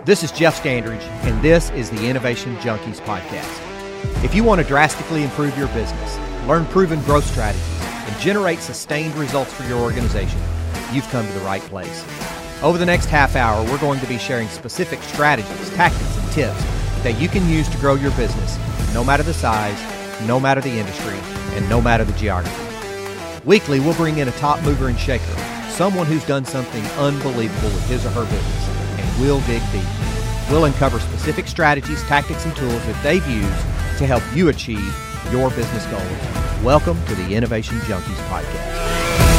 This is Jeff Standridge, and this is the Innovation Junkies podcast. If you want to drastically improve your business, learn proven growth strategies, and generate sustained results for your organization, you've come to the right place. Over the next half hour, we're going to be sharing specific strategies, tactics, and tips that you can use to grow your business, no matter the size, no matter the industry, and no matter the geography. Weekly, we'll bring in a top mover and shaker, someone who's done something unbelievable with his or her business, and we'll dig deep. We'll uncover specific strategies, tactics, and tools that they've used to help you achieve your business goals. Welcome to the Innovation Junkies podcast.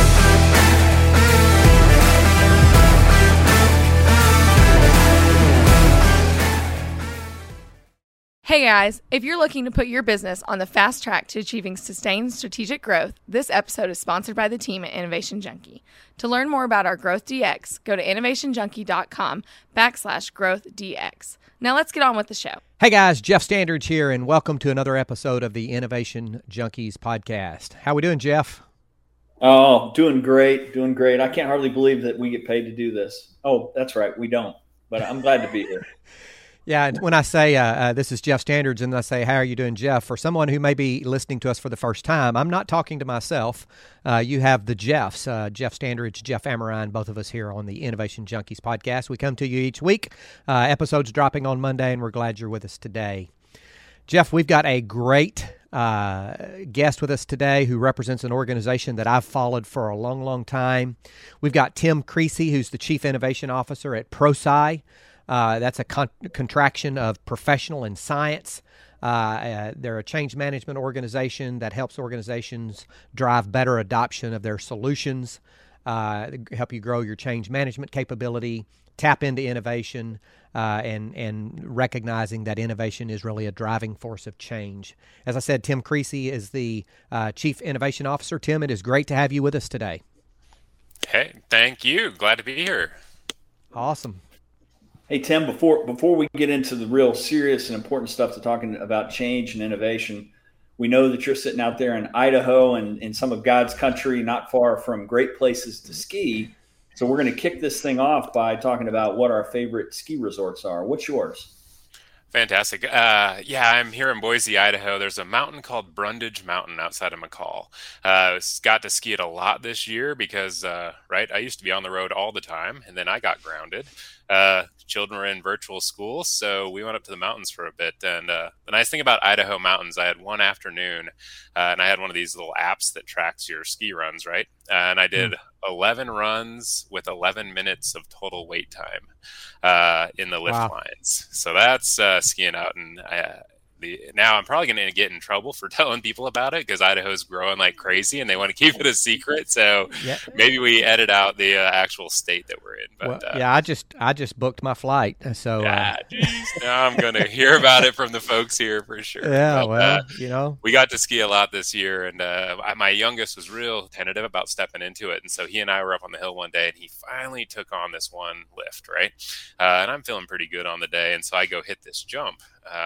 Hey guys, if you're looking to put your business on the fast track to achieving sustained strategic growth, this episode is sponsored by the team at Innovation Junkie. To learn more about our Growth DX, go to innovationjunkie.com/growthdx. Now let's get on with the show. Hey guys, Jeff Standridge here, and welcome to another episode of the Innovation Junkies podcast. How we doing, Jeff? Oh, doing great. I can't hardly believe that we get paid to do this. Oh, that's right, we don't, but I'm glad to be here. Yeah, when I say this is Jeff Standridge and I say, how are you doing, Jeff? For someone who may be listening to us for the first time, I'm not talking to myself. You have the Jeffs, Jeff Standridge, Jeff Amorine, both of us here on the Innovation Junkies podcast. We come to you each week. Episodes dropping on Monday, and we're glad you're with us today. Jeff, we've got a great guest with us today who represents an organization that I've followed for a long, long time. We've got Tim Creasy, who's the Chief Innovation Officer at ProSci. That's a contraction of professional and science. They're a change management organization that helps organizations drive better adoption of their solutions, help you grow your change management capability, tap into innovation, and recognizing that innovation is really a driving force of change. As I said, Tim Creasy is the Chief Innovation Officer. Tim, it is great to have you with us today. Hey, thank you. Glad to be here. Awesome. Hey, Tim, before we get into the real serious and important stuff to talking about change and innovation, we know that you're sitting out there in Idaho and in some of God's country, not far from great places to ski. So we're going to kick this thing off by talking about what our favorite ski resorts are. What's yours? Fantastic. I'm here in Boise, Idaho. There's a mountain called Brundage Mountain outside of McCall. Got to ski it a lot this year because, I used to be on the road all the time, and then I got grounded. Children were in virtual school, so we went up to the mountains for a bit. And the nice thing about Idaho mountains, I had one afternoon, and I had one of these little apps that tracks your ski runs, right? And I did 11 runs with 11 minutes of total wait time in the lift lines. So that's skiing out. And now I'm probably going to get in trouble for telling people about it because Idaho's growing like crazy and they want to keep it a secret. So maybe we edit out the actual state that we're in. But, I just booked my flight. So now I'm going to hear about it from the folks here for sure. Yeah, but, well, we got to ski a lot this year, and my youngest was real tentative about stepping into it. And so he and I were up on the hill one day, and he finally took on this one lift, right? And I'm feeling pretty good on the day. And so I go hit this jump.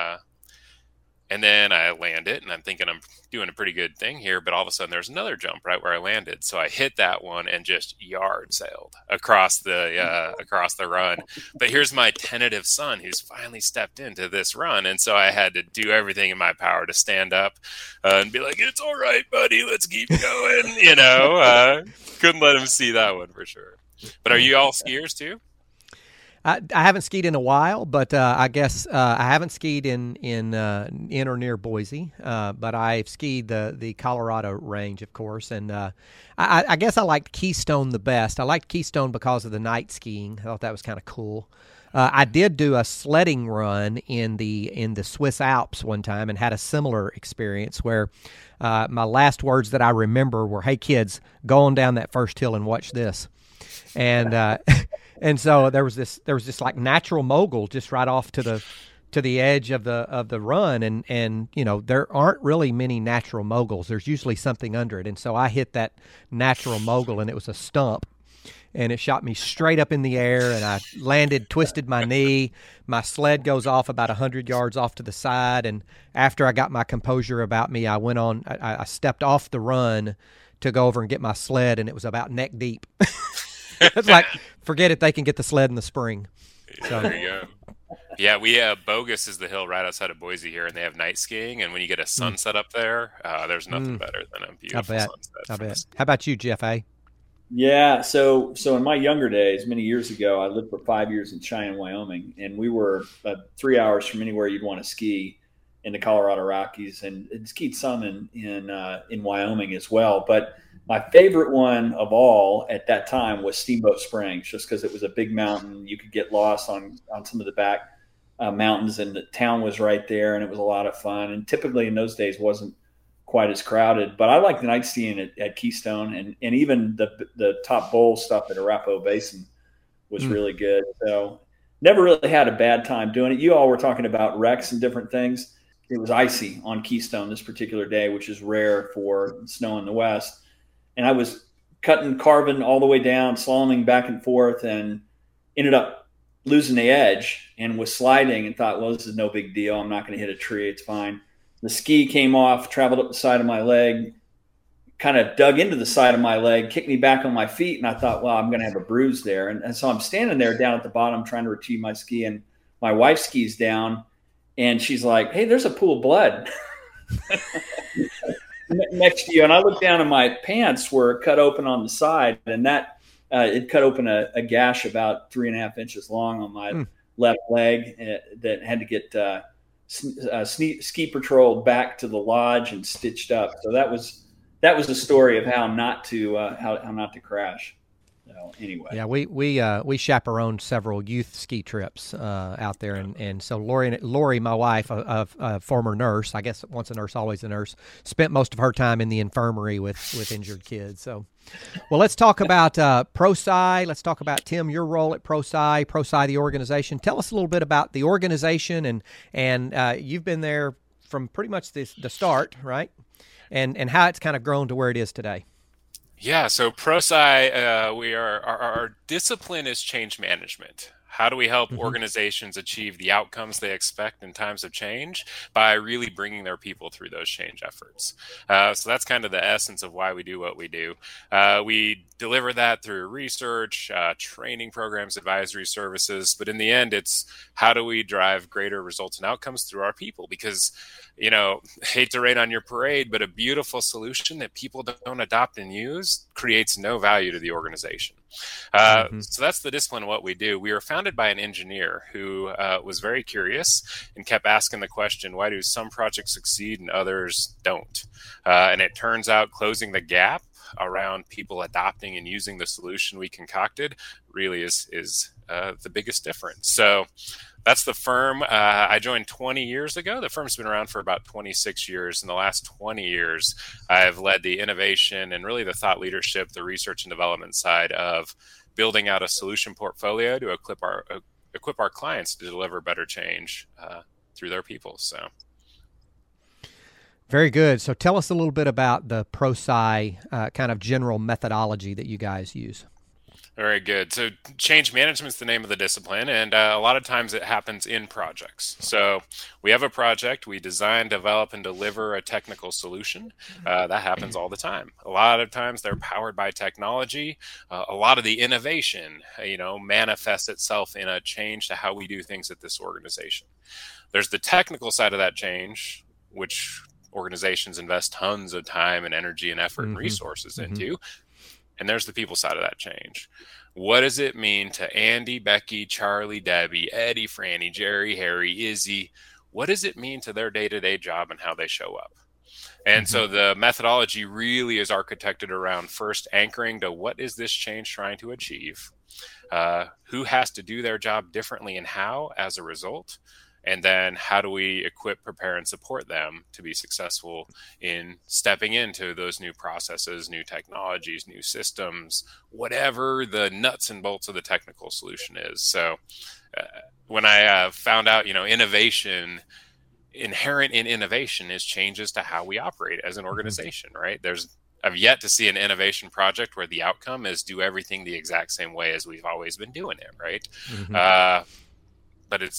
And then I land it, and I'm thinking I'm doing a pretty good thing here, but all of a sudden there's another jump right where I landed. So I hit that one and just yard sailed across the run. But here's my tentative son who's finally stepped into this run, and so I had to do everything in my power to stand up and be like, "It's all right, buddy, let's keep going." Couldn't let him see that one for sure. But are you all skiers too? I haven't skied in a while, but I guess I haven't skied in or near Boise, but I've skied the Colorado range, of course, and I guess I liked Keystone the best. I liked Keystone because of the night skiing. I thought that was kind of cool. I did do a sledding run in the Swiss Alps one time and had a similar experience where my last words that I remember were, "Hey kids, go on down that first hill and watch this," and and so there was this like natural mogul just right off to the edge of the run, and there aren't really many natural moguls. There's usually something under it, and so I hit that natural mogul, and it was a stump, and it shot me straight up in the air, and I landed, twisted my knee. My sled goes off about 100 yards off to the side, and after I got my composure about me, I went on. I stepped off the run to go over and get my sled, and it was about neck deep. It's like, forget it, they can get the sled in the spring. So, there you go. Yeah, we Bogus is the hill right outside of Boise here, and they have night skiing. And when you get a sunset up there, there's nothing better than a I beautiful bet. sunset. I from bet. the How about you, Jeff A? Yeah, so in my younger days, many years ago, I lived for 5 years in Cheyenne, Wyoming, and we were 3 hours from anywhere you'd want to ski in the Colorado Rockies, and skied some in Wyoming as well. But my favorite one of all at that time was Steamboat Springs, just because it was a big mountain. You could get lost on some of the back mountains, and the town was right there, and it was a lot of fun. And typically in those days wasn't quite as crowded, but I like the night skiing at Keystone, and even the top bowl stuff at Arapahoe Basin was really good. So never really had a bad time doing it. You all were talking about wrecks and different things. It was icy on Keystone this particular day, which is rare for snow in the West. And I was carving all the way down, slaloming back and forth, and ended up losing the edge and was sliding and thought, well, this is no big deal. I'm not going to hit a tree. It's fine. The ski came off, traveled up the side of my leg, kind of dug into the side of my leg, kicked me back on my feet, and I thought, well, I'm going to have a bruise there. And so I'm standing there down at the bottom trying to retrieve my ski, and my wife skis down, and she's like, hey, there's a pool of blood next to you. And I looked down, and my pants were cut open on the side, and that it cut open a gash about 3.5 inches long on my left leg that had to get ski patrol back to the lodge and stitched up. So that was a story of how not to crash. So anyway, yeah, we chaperoned several youth ski trips out there, and so Lori, my wife, a former nurse, I guess once a nurse, always a nurse, spent most of her time in the infirmary with injured kids. So, well, let's talk about ProSci. Let's talk about, Tim, your role at ProSci, the organization. Tell us a little bit about the organization, and you've been there from pretty much the start, right? And how it's kind of grown to where it is today. Yeah, so ProSci, our discipline is change management. How do we help organizations achieve the outcomes they expect in times of change? By really bringing their people through those change efforts. So that's kind of the essence of why we do what we do. We deliver that through research, training programs, advisory services. But in the end, it's how do we drive greater results and outcomes through our people? Because, hate to rain on your parade, but a beautiful solution that people don't adopt and use creates no value to the organization. So that's the discipline of what we do. We were founded by an engineer who was very curious and kept asking the question, why do some projects succeed and others don't? And it turns out closing the gap around people adopting and using the solution we concocted really is the biggest difference. So that's the firm. I joined 20 years ago. The firm's been around for about 26 years. In the last 20 years, I've led the innovation and really the thought leadership, the research and development side of building out a solution portfolio to equip our clients to deliver better change through their people. So, very good. So tell us a little bit about the ProSci kind of general methodology that you guys use. Very good. So change management is the name of the discipline, and a lot of times it happens in projects. So we have a project, we design, develop, and deliver a technical solution. That happens all the time. A lot of times they're powered by technology. A lot of the innovation, manifests itself in a change to how we do things at this organization. There's the technical side of that change, which organizations invest tons of time and energy and effort and resources into. And there's the people side of that change. What does it mean to Andy, Becky, Charlie, Debbie, Eddie, Franny, Jerry, Harry, Izzy? What does it mean to their day-to-day job and how they show up? And so the methodology really is architected around first anchoring to what is this change trying to achieve? Who has to do their job differently and how as a result? And then how do we equip, prepare, and support them to be successful in stepping into those new processes, new technologies, new systems, whatever the nuts and bolts of the technical solution is. So when I found out, innovation, inherent in innovation is changes to how we operate as an organization, right? I've yet to see an innovation project where the outcome is do everything the exact same way as we've always been doing it, right? But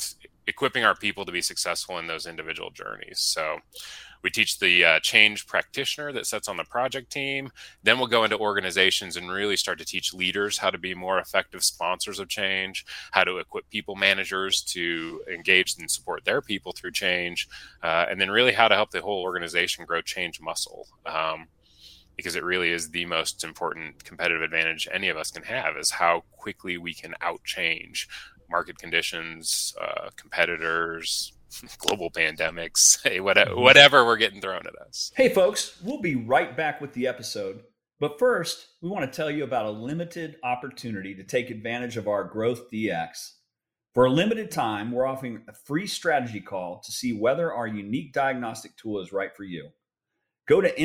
equipping our people to be successful in those individual journeys. So we teach the change practitioner that sits on the project team. Then we'll go into organizations and really start to teach leaders how to be more effective sponsors of change, how to equip people managers to engage and support their people through change, and then really how to help the whole organization grow change muscle. Because it really is the most important competitive advantage any of us can have, is how quickly we can outchange market conditions, competitors, global pandemics, whatever we're getting thrown at us. Hey, folks, we'll be right back with the episode. But first, we want to tell you about a limited opportunity to take advantage of our Growth DX. For a limited time, we're offering a free strategy call to see whether our unique diagnostic tool is right for you. Go to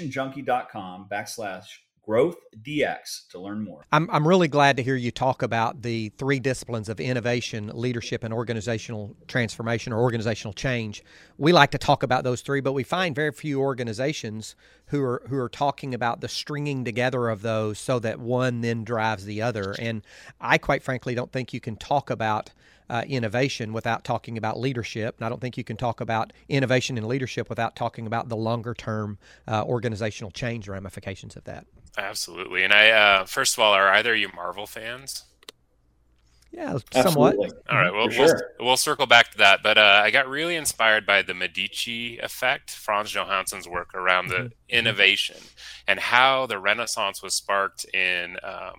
innovationjunkie.com/GrowthDX to learn more. I'm really glad to hear you talk about the three disciplines of innovation, leadership, and organizational transformation or organizational change. We like to talk about those three, but we find very few organizations who are talking about the stringing together of those so that one then drives the other. And I quite frankly don't think you can talk about innovation without talking about leadership. And I don't think you can talk about innovation and leadership without talking about the longer term organizational change ramifications of that. Absolutely. And I, first of all, are either of you Marvel fans? Yeah, somewhat. Absolutely. All right, well, we'll circle back to that. But I got really inspired by the Medici effect, Franz Johansson's work around the innovation and how the Renaissance was sparked in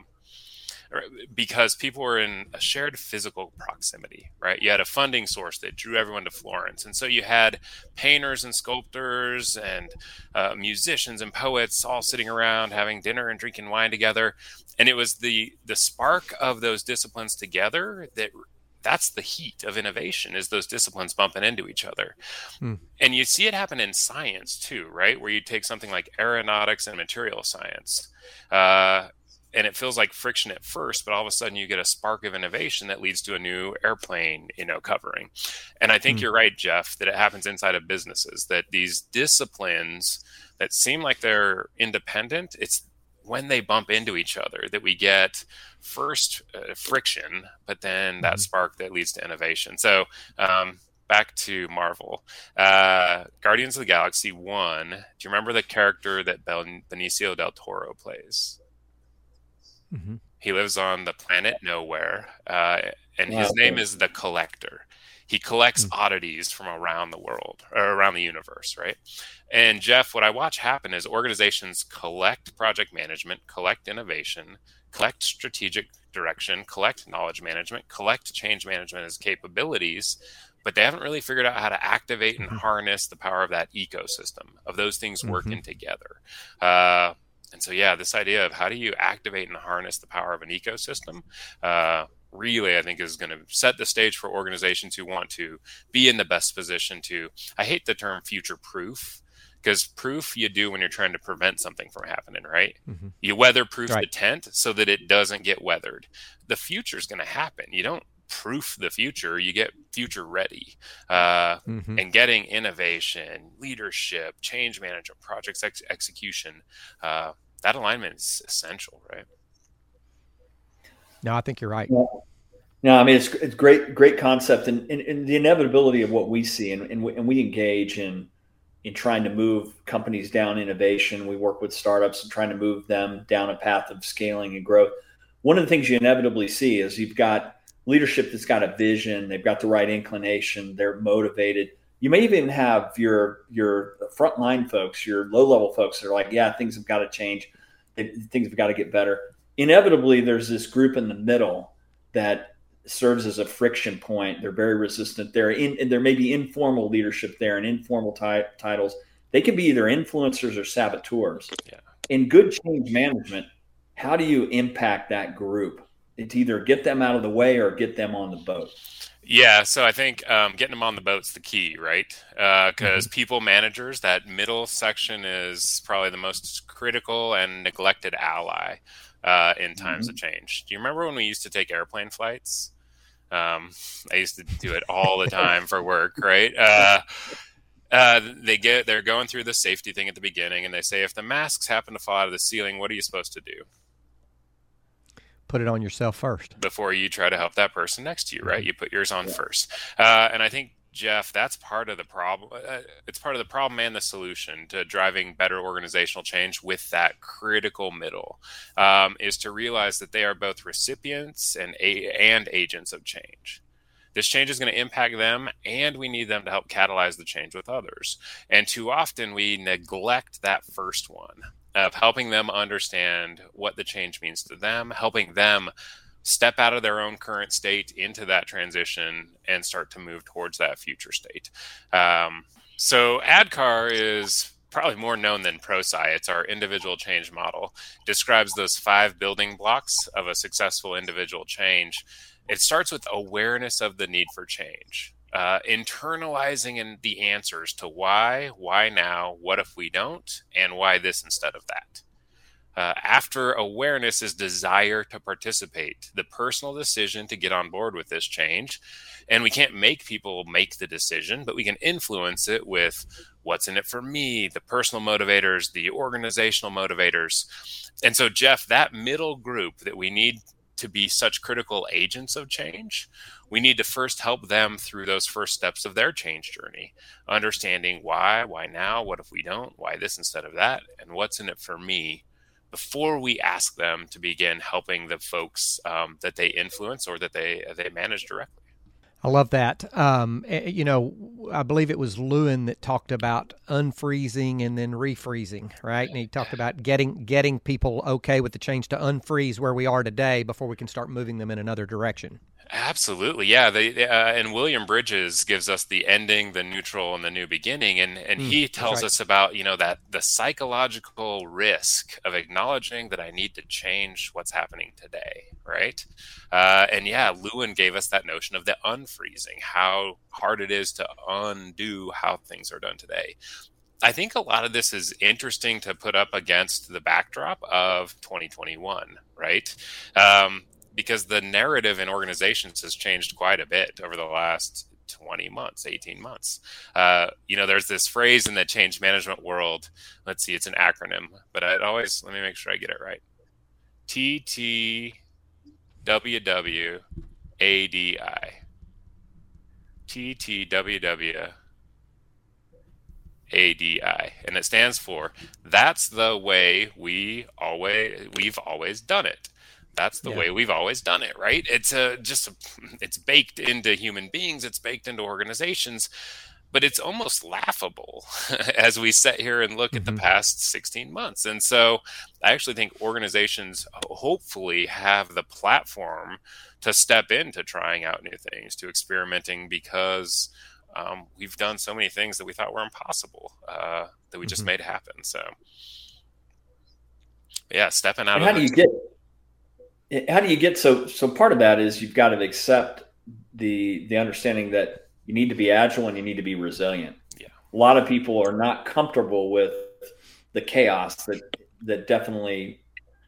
because people were in a shared physical proximity, right? You had a funding source that drew everyone to Florence. And so you had painters and sculptors and musicians and poets all sitting around having dinner and drinking wine together. And it was the spark of those disciplines together that's the heat of innovation, is those disciplines bumping into each other. And you see it happen in science too, right? Where you take something like aeronautics and material science, and it feels like friction at first, but all of a sudden you get a spark of innovation that leads to a new airplane, covering. And I think you're right, Jeff, that it happens inside of businesses, that these disciplines that seem like they're independent, it's when they bump into each other that we get first friction, but then that spark that leads to innovation. So back to Marvel. Guardians of the Galaxy 1, do you remember the character that Benicio del Toro plays? Mm-hmm. He lives on the planet Nowhere, and his name is the Collector. He collects oddities from around the world, or around the universe, right? And Jeff, what I watch happen is organizations collect project management, collect innovation, collect strategic direction, collect knowledge management, collect change management as capabilities, but they haven't really figured out how to activate and harness the power of that ecosystem, of those things working together. And so, this idea of how do you activate and harness the power of an ecosystem, really, I think, is going to set the stage for organizations who want to be in the best position to, I hate the term future-proof, because proof you do when you're trying to prevent something from happening, right? You weather-proof the tent so that it doesn't get weathered. The future is going to happen. You don't proof the future, you get future ready. And getting innovation, leadership, change management, projects execution, that alignment is essential, right? No, I think you're right. No, I mean, it's great concept, and the inevitability of what we see, and we engage in trying to move companies down innovation. We work with startups and trying to move them down a path of scaling and growth. One of the things you inevitably see is you've got leadership that's got a vision, they've got the right inclination, they're motivated. You may even have your frontline folks, your low-level folks that are like, things have got to change, things have got to get better. Inevitably, there's this group in the middle that serves as a friction point. They're very resistant there. And there may be informal leadership there and informal titles. They can be either influencers or saboteurs. In good change management, how do you impact that group? It's either get them out of the way or get them on the boat. Yeah, so I think getting them on the boat's the key, right? Because people managers, that middle section is probably the most critical and neglected ally in times of change. Do you remember when we used to take airplane flights? I used to do it all the time for work, right? They're going through the safety thing at the beginning, and they say, if the masks happen to fall out of the ceiling, what are you supposed to do? put it on yourself first before you try to help that person next to you, right? You put yours on first. And I think, Jeff, that's part of the problem. It's part of the problem and the solution to driving better organizational change with that critical middle, is to realize that they are both recipients and agents of change. This change is going to impact them, and we need them to help catalyze the change with others. And too often we neglect that first one of helping them understand what the change means to them, helping them step out of their own current state into that transition and start to move towards that future state. So ADKAR is probably more known than ProSci. It's our individual change model. It describes those 5 building blocks of a successful individual change. It starts with awareness of the need for change, internalizing the answers to why now, what if we don't, and why this instead of that. After awareness is desire to participate, the personal decision to get on board with this change. And we can't make people make the decision, but we can influence it with what's in it for me, the personal motivators, the organizational motivators. And so, Jeff, that middle group that we need to be such critical agents of change, we need to first help them through those first steps of their change journey, understanding why now, what if we don't, why this instead of that, and what's in it for me, before we ask them to begin helping the folks that they influence or that they manage directly. I love that. I believe it was Lewin that talked about unfreezing and then refreezing, right? And he talked about getting people okay with the change to unfreeze where we are today before we can start moving them in another direction. Absolutely, yeah. And William Bridges gives us the ending, the neutral, and the new beginning, and he tells us about that the psychological risk of acknowledging that I need to change what's happening today, right? Lewin gave us that notion of the unfreezing, how hard it is to undo how things are done today. I think a lot of this is interesting to put up against the backdrop of 2021, right? Because the narrative in organizations has changed quite a bit over the last 20 months, 18 months. There's this phrase in the change management world. Let's see, it's an acronym, but let me make sure I get it right. TTWWADI. TTWWADI. And it stands for, that's the way we've always done it. That's the way we've always done it, right? It's baked into human beings. It's baked into organizations, but it's almost laughable as we sit here and look at the past 16 months. And so I actually think organizations hopefully have the platform to step into trying out new things, to experimenting, because we've done so many things that we thought were impossible that we just made happen. So yeah, stepping out. And how do you get so part of that is you've got to accept the understanding that you need to be agile and you need to be resilient. Yeah. A lot of people are not comfortable with the chaos that definitely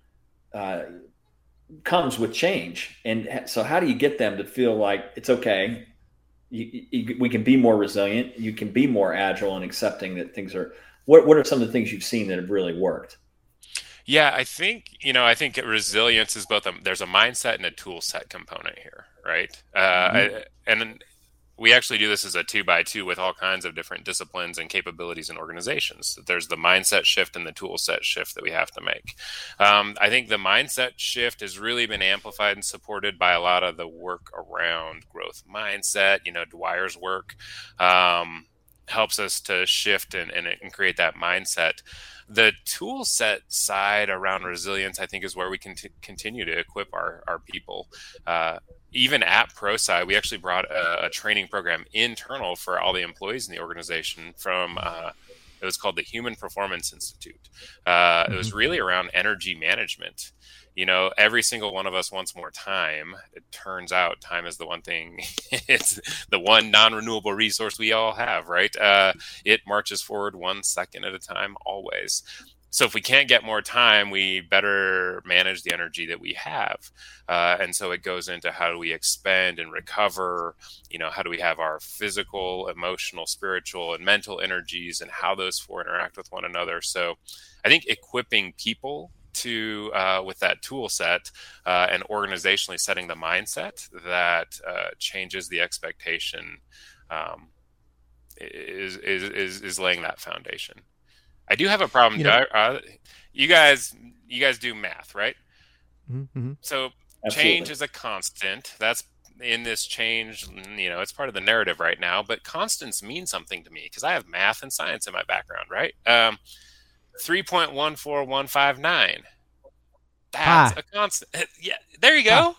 comes with change. And so how do you get them to feel like it's okay? We can be more resilient. You can be more agile and accepting that things are, what are some of the things you've seen that have really worked? Yeah, I think resilience is both there's a mindset and a tool set component here, right? And we actually do this as a 2x2 with all kinds of different disciplines and capabilities in organizations. There's the mindset shift and the tool set shift that we have to make. I think the mindset shift has really been amplified and supported by a lot of the work around growth mindset. Dwyer's work helps us to shift and create that mindset. The tool set side around resilience, I think, is where we can continue to equip our people. Even at ProSci, we actually brought a training program internal for all the employees in the organization from, it was called the Human Performance Institute. It was really around energy management. Every single one of us wants more time. It turns out time is the one thing, it's the one non-renewable resource we all have, right? It marches forward 1 second at a time, always. So if we can't get more time, we better manage the energy that we have. And so it goes into how do we expend and recover, how do we have our physical, emotional, spiritual, and mental energies and how those four interact with one another. So I think equipping people to, with that tool set and organizationally setting the mindset that changes the expectation, is laying that foundation. I do have a problem. You guys do math, right? Mm-hmm. So Absolutely. change is a constant. That's in this change, it's part of the narrative right now, but constants mean something to me because I have math and science in my background, right? 3.14159. That's a constant. Yeah, there you go.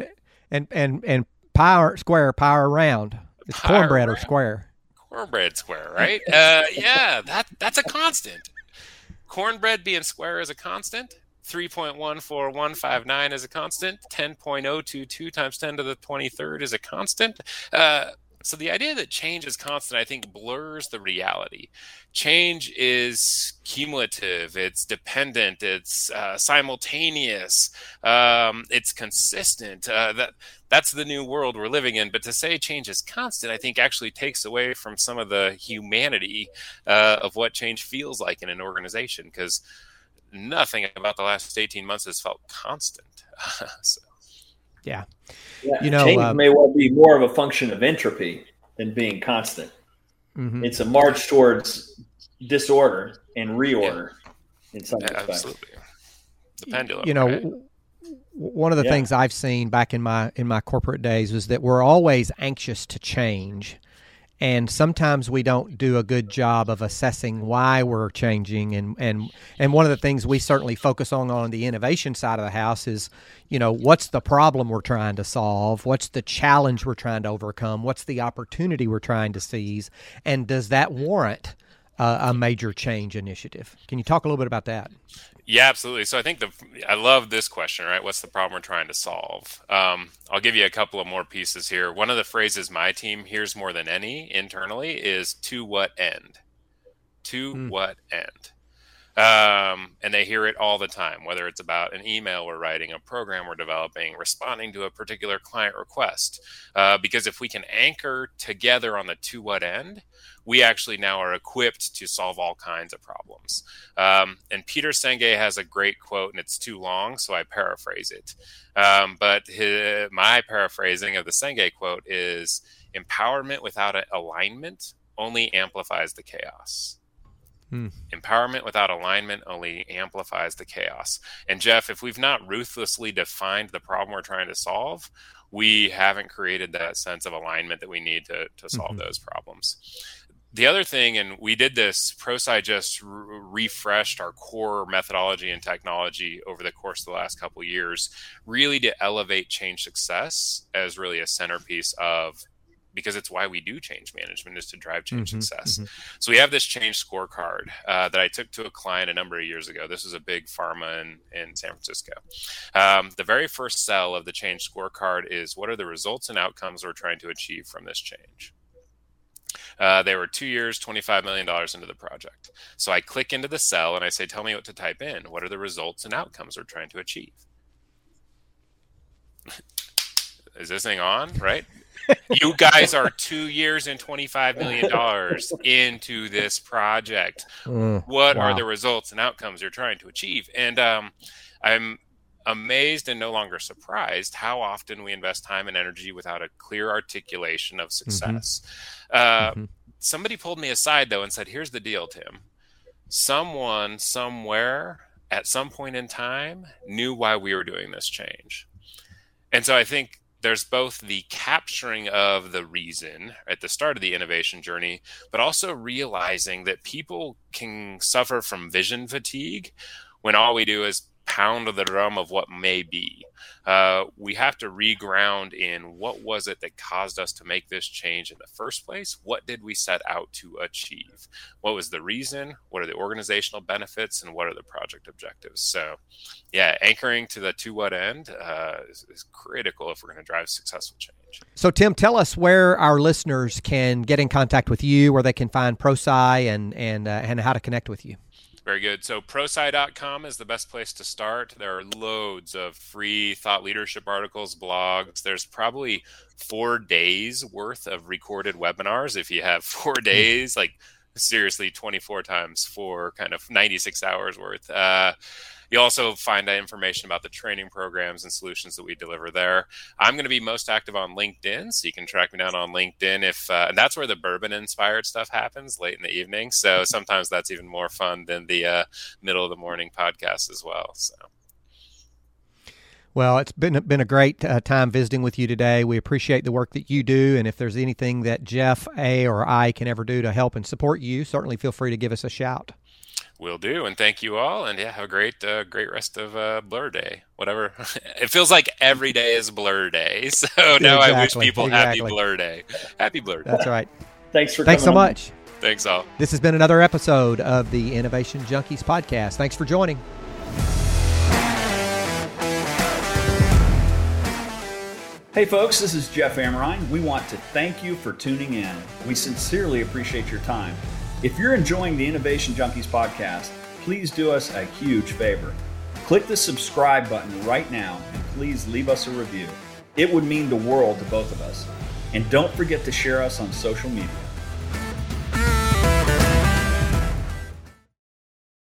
And pi square, pi round. It's cornbread or square. Cornbread square, right? Yeah, that's a constant. Cornbread being square is a constant. 3.14159 is a constant. 10.022 times 10 to the 23rd is a constant. So the idea that change is constant, I think, blurs the reality. Change is cumulative. It's dependent. It's simultaneous. It's consistent. That's the new world we're living in. But to say change is constant, I think, actually takes away from some of the humanity of what change feels like in an organization, because nothing about the last 18 months has felt constant. So. Yeah. Change may well be more of a function of entropy than being constant. Mm-hmm. It's a march towards disorder and reorder in some respects. Absolutely. The pendulum. Right? One of the things I've seen back in my corporate days was that we're always anxious to change. And sometimes we don't do a good job of assessing why we're changing. And one of the things we certainly focus on the innovation side of the house is, what's the problem we're trying to solve? What's the challenge we're trying to overcome? What's the opportunity we're trying to seize? And does that warrant a major change initiative? Can you talk a little bit about that? Yeah, absolutely. So I think I love this question, right? What's the problem we're trying to solve? I'll give you a couple of more pieces here. One of the phrases my team hears more than any internally is "to what end?" To what end? And they hear it all the time, whether it's about an email we're writing, a program we're developing, responding to a particular client request. Because if we can anchor together on the "to what end," we actually now are equipped to solve all kinds of problems. And Peter Senge has a great quote, and it's too long, so I paraphrase it. But my paraphrasing of the Senge quote is, "Empowerment without alignment only amplifies the chaos." Empowerment without alignment only amplifies the chaos. And Jeff, if we've not ruthlessly defined the problem we're trying to solve, we haven't created that sense of alignment that we need to solve those problems. The other thing, and we did this, ProSci just refreshed our core methodology and technology over the course of the last couple of years, really to elevate change success as really a centerpiece of, because it's why we do change management, is to drive change success. So we have this change scorecard that I took to a client a number of years ago. This was a big pharma in San Francisco. The very first cell of the change scorecard is, what are the results and outcomes we're trying to achieve from this change? They were 2 years, $25 million into the project. So I click into the cell and I say, tell me what to type in. What are the results and outcomes we're trying to achieve? Is this thing on, right? You guys are 2 years and $25 million into this project. What are the results and outcomes you're trying to achieve? And I'm amazed and no longer surprised how often we invest time and energy without a clear articulation of success. Somebody pulled me aside, though, and said, here's the deal, Tim. Someone, somewhere, at some point in time, knew why we were doing this change. And so I think there's both the capturing of the reason at the start of the innovation journey, but also realizing that people can suffer from vision fatigue when all we do is pound the drum of what may be. We have to reground in what was it that caused us to make this change in the first place? What did we set out to achieve? What was the reason? What are the organizational benefits? And what are the project objectives? So, yeah, anchoring to the to what end is critical if we're going to drive successful change. So, Tim, tell us where our listeners can get in contact with you, where they can find ProSci and how to connect with you. Very good. So prosci.com is the best place to start. There are loads of free thought leadership articles, blogs. There's probably 4 days worth of recorded webinars. If you have 4 days, like seriously 24 times 4, kind of 96 hours worth. You also find information about the training programs and solutions that we deliver there. I'm going to be most active on LinkedIn, so you can track me down on LinkedIn. And that's where the bourbon-inspired stuff happens late in the evening. So sometimes that's even more fun than the middle of the morning podcast as well. So. Well, it's been a great time visiting with you today. We appreciate the work that you do, and if there's anything that Jeff, or I can ever do to help and support you, certainly feel free to give us a shout. Will do, and thank you all, and have a great rest of Blur Day. Whatever. It feels like every day is Blur Day, so now I wish people happy Blur Day. Happy Blur Day. That's right. Thanks so much. Thanks all. This has been another episode of the Innovation Junkies podcast. Thanks for joining. Hey folks, this is Jeff Amrine. We want to thank you for tuning in. We sincerely appreciate your time. If you're enjoying the Innovation Junkies podcast, please do us a huge favor. Click the subscribe button right now and please leave us a review. It would mean the world to both of us. And don't forget to share us on social media.